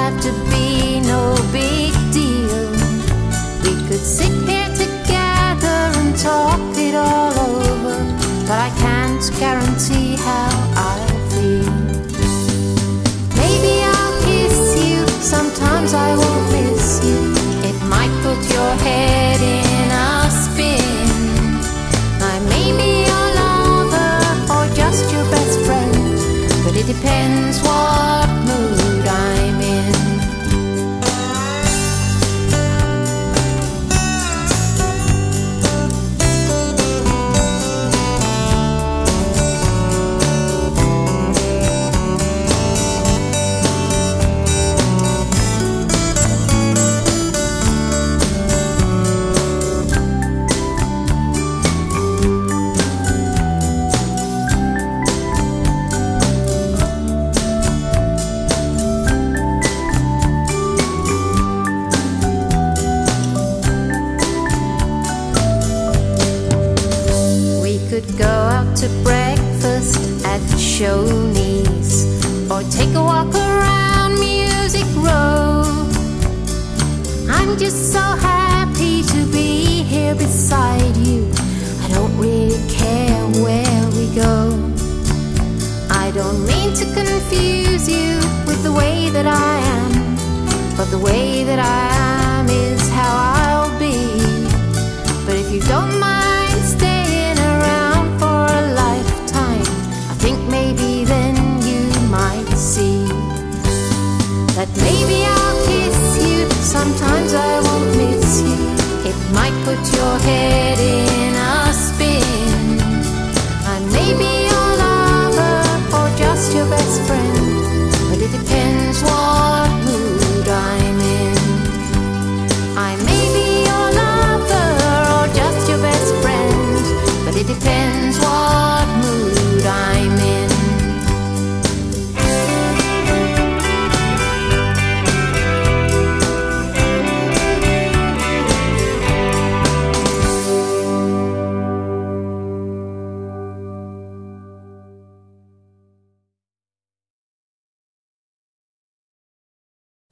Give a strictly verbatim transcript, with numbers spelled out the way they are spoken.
have to be no big deal. We could sit here together and talk it all over, but I can't guarantee how I'll feel. Maybe I'll kiss you, sometimes I won't miss you. It might put your head in a spin. I may be your lover or just your best friend, but it depends what mood I'm in. Could go out to breakfast at Shoney's, or take a walk around Music Row. I'm just so happy to be here beside you. I don't really care where we go. I don't mean to confuse you with the way that I am, but the way that I am is how I'll be. But if you don't mind staying around for a lifetime, I think maybe then you might see that maybe I'll kiss you, sometimes I won't miss you. It might put your head in